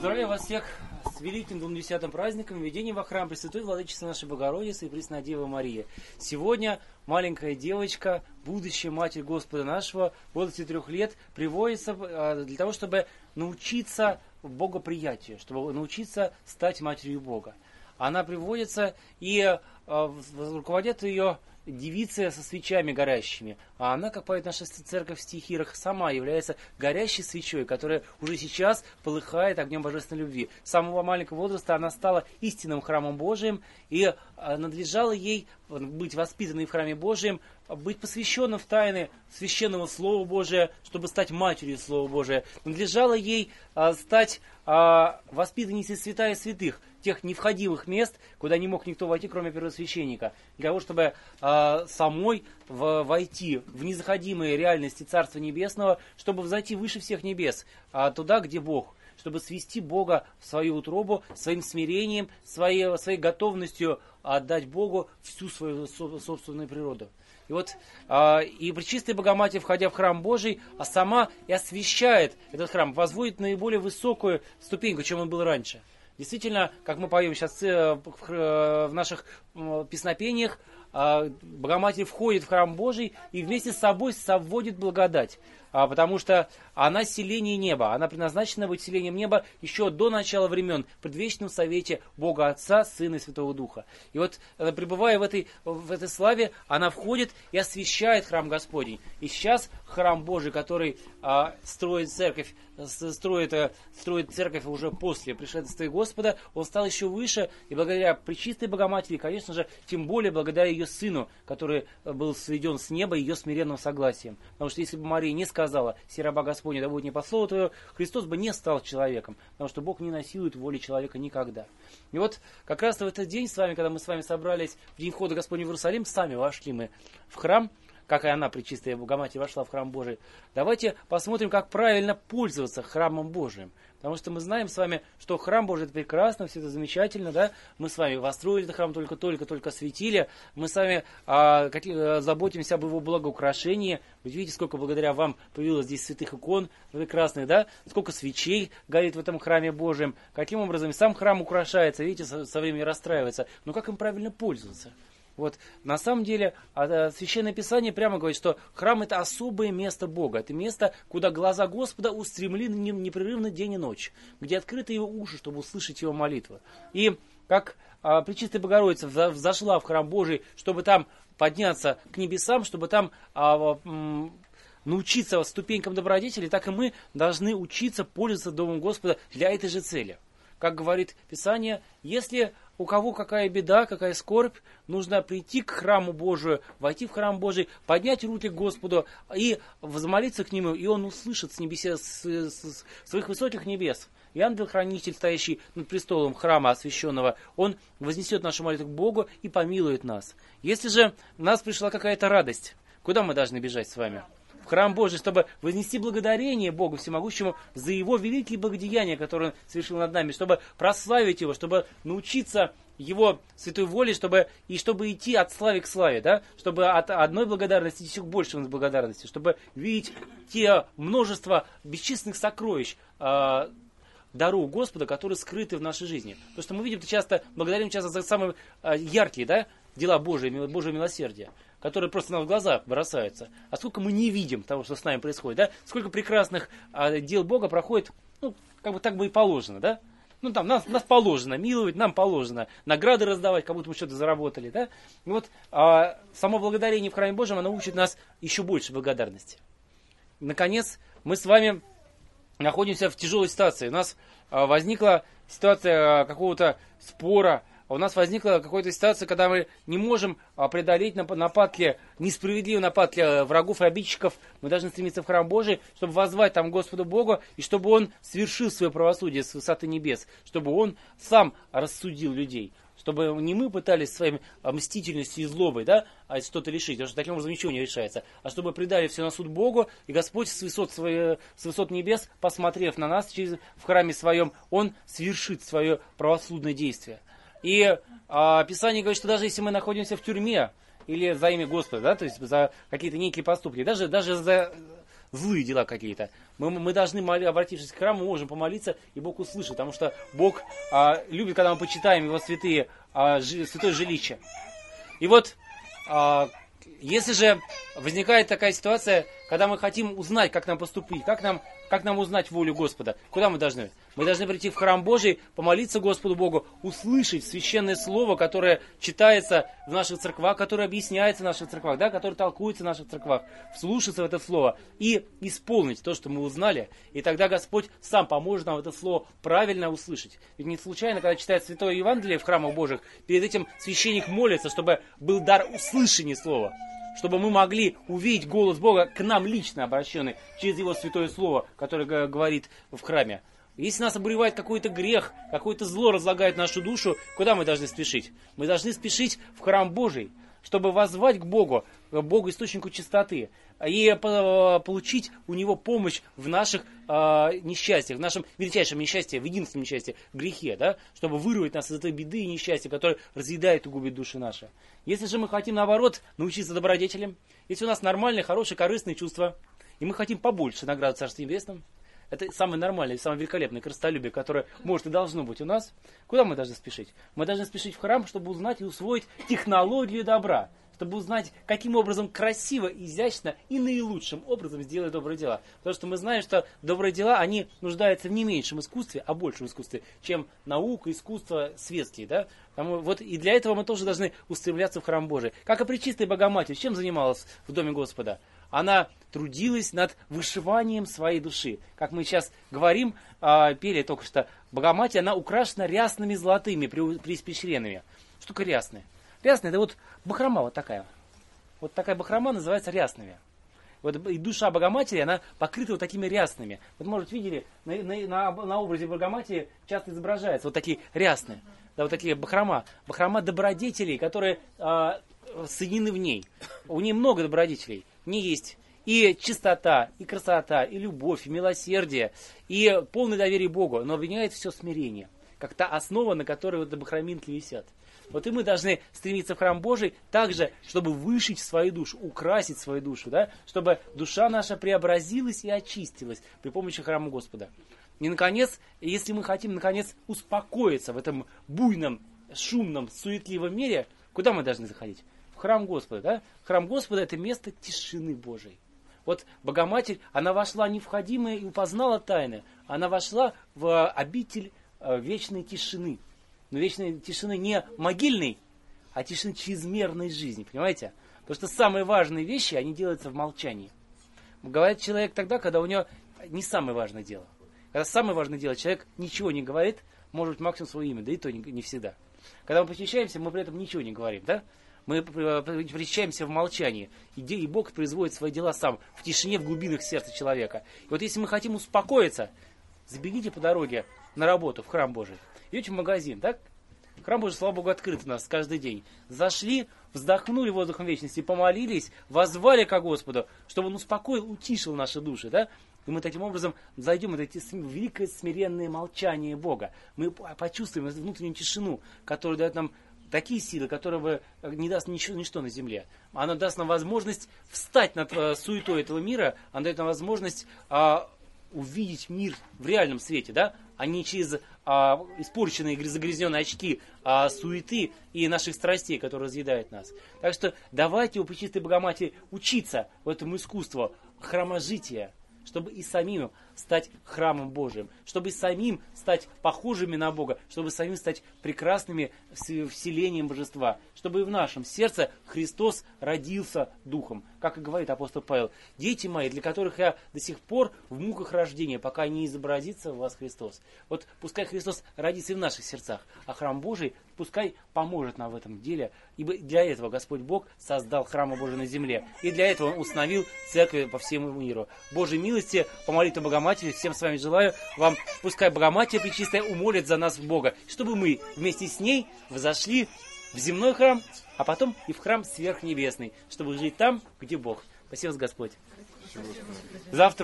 Поздравляю вас всех с великим 20-м праздником введения во храм Пресвятой Владычицы нашей Богородицы и Пресной Девы Марии. Сегодня маленькая девочка, будущая Матерь Господа нашего, в возрасте 3 лет, приводится для того, чтобы научиться богоприятию, чтобы научиться стать матерью Бога. Она приводится и руководят ее девицы со свечами горящими. А она, как поет наша церковь в стихирах, сама является горящей свечой, которая уже сейчас полыхает огнем божественной любви. С самого маленького возраста она стала истинным храмом Божиим, и надлежало ей быть воспитанной в храме Божием, быть посвященным в тайны священного Слова Божия, чтобы стать матерью Слова Божия. Надлежало ей стать воспитанницей святая святых, тех невходимых мест, куда не мог никто войти, кроме первосвященника, для того, чтобы самой войти в незаходимые реальности Царства Небесного, чтобы взойти выше всех небес, туда, где Бог, чтобы свести Бога в свою утробу, своим смирением, своей готовностью отдать Богу всю свою собственную природу. И вот и Пречистая Богоматерь, входя в храм Божий, сама и освящает этот храм, возводит наиболее высокую ступеньку, чем он был раньше. Действительно, как мы поем сейчас в наших песнопениях, Богоматерь входит в храм Божий и вместе с собой совводит благодать. Потому что она селение неба, она предназначена быть селением неба еще до начала времен, в предвечном совете Бога Отца, Сына и Святого Духа. И вот, пребывая в этой славе, она входит и освящает храм Господень. И сейчас храм Божий, который строит церковь уже после пришествия Господа, он стал еще выше, и благодаря Пречистой Богоматери, конечно же, тем более благодаря ее Сыну, который был сведен с неба ее смиренным согласием. Потому что если бы Мария не сказала: «Се раба Господня, да будет не по слову твоему», Христос бы не стал человеком, потому что Бог не насилует воли человека никогда. И вот как раз в этот день, когда мы с вами собрались в день входа Господня в Иерусалим, сами вошли мы в храм, как и она, Пречистая Богоматерь, вошла в храм Божий. Давайте посмотрим, как правильно пользоваться храмом Божиим. Потому что мы знаем с вами, что храм Божий — это прекрасно, все это замечательно, да? Мы с вами построили этот храм, только осветили. Мы с вами заботимся об его благоукрашении. Вы видите, сколько благодаря вам появилось здесь святых икон прекрасных, да? Сколько свечей горит в этом храме Божьем. Каким образом и сам храм украшается, видите, со временем расстраивается. Но как им правильно пользоваться? Вот, на самом деле, Священное Писание прямо говорит, что храм — это особое место Бога. Это место, куда глаза Господа устремлены непрерывно день и ночь, где открыты его уши, чтобы услышать его молитвы. И как Пречистая Богородица взошла в храм Божий, чтобы там подняться к небесам, чтобы там научиться ступенькам добродетели, так и мы должны учиться пользоваться Домом Господа для этой же цели. Как говорит Писание, если у кого какая беда, какая скорбь, нужно прийти к храму Божию, войти в храм Божий, поднять руки к Господу и возмолиться к Нему, и Он услышит с своих высоких небес. И ангел-хранитель, стоящий над престолом храма освященного, он вознесет нашу молитву к Богу и помилует нас. Если же у нас пришла какая-то радость, куда мы должны бежать с вами? В храм Божий, чтобы вознести благодарение Богу Всемогущему за Его великие благодеяния, которые Он совершил над нами, чтобы прославить Его, чтобы научиться Его святой воле, чтобы идти от славы к славе, да? Чтобы от одной благодарности идти к большей благодарности, чтобы видеть те множество бесчисленных сокровищ, дару Господа, которые скрыты в нашей жизни. Потому что мы видим благодарим часто за самые яркие, да, дела Божие милосердия, которые просто нам в глаза бросаются. А сколько мы не видим того, что с нами происходит, да? Сколько прекрасных дел Бога проходит, как бы так бы и положено, да? Нас положено миловать, нам положено награды раздавать, как будто мы что-то заработали, да? И вот само благодарение в храме Божьем, оно учит нас еще больше благодарности. Наконец, мы с вами находимся в тяжелой ситуации. У нас возникла ситуация какого-то спора, у нас возникла какая-то ситуация, когда мы не можем преодолеть несправедливые нападки врагов и обидчиков. Мы должны стремиться в храм Божий, чтобы воззвать там Господу Богу, и чтобы Он свершил свое правосудие с высоты небес, чтобы Он сам рассудил людей. Чтобы не мы пытались своей мстительностью и злобой, да, что-то решить, потому что таким образом ничего не решается, а чтобы предали все на суд Богу, и Господь с высот небес, посмотрев на нас в храме своем, Он свершит свое правосудное действие. И Писание говорит, что даже если мы находимся в тюрьме или за имя Господа, да, то есть за какие-то некие поступки, даже злые дела какие-то. Мы должны, обратившись к храму, можем помолиться, и Бог услышит, потому что Бог любит, когда мы почитаем Его святое жилище. И вот, если же возникает такая ситуация, когда мы хотим узнать, как нам поступить, как нам узнать волю Господа, куда мы должны? Мы должны прийти в храм Божий, помолиться Господу Богу, услышать священное слово, которое читается в наших церквах, которое объясняется в наших церквах, да, которое толкуется в наших церквах, вслушаться в это слово и исполнить то, что мы узнали. И тогда Господь сам поможет нам это слово правильно услышать. Ведь не случайно, когда читает Святое Евангелие в храмах Божьих, перед этим священник молится, чтобы был дар услышания слова, чтобы мы могли увидеть голос Бога к нам лично обращенный через Его святое слово, которое говорит в храме. Если нас обуревает какой-то грех, какое-то зло разлагает нашу душу, куда мы должны спешить? Мы должны спешить в храм Божий, чтобы воззвать к Богу источнику чистоты, и получить у Него помощь в наших несчастьях, в нашем величайшем несчастье, в единственном несчастье, грехе, да? Чтобы вырвать нас из этой беды и несчастья, которое разъедает и губит души наши. Если же мы хотим, наоборот, научиться добродетелям, если у нас нормальные, хорошие, корыстные чувства, и мы хотим побольше награды Царства Небесном, это самое нормальное, самое великолепное крестолюбие, которое может и должно быть у нас. Куда мы должны спешить? Мы должны спешить в храм, чтобы узнать и усвоить технологию добра. Чтобы узнать, каким образом красиво, изящно и наилучшим образом сделать добрые дела. Потому что мы знаем, что добрые дела, они нуждаются в не меньшем искусстве, а большем искусстве, чем наука, искусство светские. Да? Вот и для этого мы тоже должны устремляться в храм Божий. Как и Пречистая Богоматерь, чем занималась в Доме Господа? Она трудилась над вышиванием своей души. Как мы сейчас говорим, пели только что, Богоматерь, она украшена рясными золотыми, преиспещренными. Что такое рясные? Рясные, это вот бахрома вот такая. Вот такая бахрома называется рясными. Вот и душа Богоматери, она покрыта вот такими рясными. Вот, может, видели, на образе Богоматери часто изображаются вот такие рясные. Да, вот такие бахрома. Бахрома добродетелей, которые соединены в ней. У ней много добродетелей. В ней есть и чистота, и красота, и любовь, и милосердие, и полное доверие Богу. Но объединяет все смирение, как та основа, на которой вот бахроминки висят. Вот и мы должны стремиться в храм Божий также, чтобы вышить свою душу, украсить свою душу, да? Чтобы душа наша преобразилась и очистилась при помощи храма Господа. И, наконец, если мы хотим, наконец, успокоиться в этом буйном, шумном, суетливом мире, куда мы должны заходить? В храм Господа, да? Храм Господа – это место тишины Божией. Вот Богоматерь, она вошла невходимая и упознала тайны. Она вошла в обитель вечной тишины. Но вечной тишины не могильной, а тишины чрезмерной жизни, понимаете? Потому что самые важные вещи, они делаются в молчании. Говорит человек тогда, когда у него не самое важное дело. Когда самое важное дело, человек ничего не говорит, может быть, максимум свое имя, да и то не всегда. Когда мы посвящаемся, мы при этом ничего не говорим, да? Мы причащаемся в молчании, и Бог производит свои дела сам, в тишине, в глубинах сердца человека. И вот если мы хотим успокоиться, забегите по дороге на работу в храм Божий. Идете в магазин, так? Храм Божий, слава Богу, открыт у нас каждый день. Зашли, вздохнули воздухом вечности, помолились, воззвали ко Господу, чтобы Он успокоил, утишил наши души, да? И мы таким образом зайдем в это великое смиренное молчание Бога. Мы почувствуем эту внутреннюю тишину, которая дает нам такие силы, которые не даст ничто на земле. Она даст нам возможность встать над суетой этого мира, она дает нам возможность увидеть мир в реальном свете, да? А не через испорченные, загрязненные очки суеты и наших страстей, которые разъедают нас. Так что давайте у Пречистой Богоматери учиться в этому искусству храможития, чтобы и самим стать храмом Божиим, чтобы и самим стать похожими на Бога, чтобы самим стать прекрасными вселением Божества, чтобы и в нашем сердце Христос родился Духом. Как и говорит апостол Павел: дети мои, для которых я до сих пор в муках рождения, пока не изобразится в вас Христос. Вот пускай Христос родится и в наших сердцах, а храм Божий пускай поможет нам в этом деле, ибо для этого Господь Бог создал храм Божий на земле, и для этого Он установил церковь по всему миру. Божьей милости, по молитве Богоматери, всем с вами желаю вам, пускай Богоматерь Пречистая умолит за нас Бога, чтобы мы вместе с ней взошли в земной храм, а потом и в храм сверхнебесный, чтобы жить там, где Бог. Спасибо, Господь. Завтра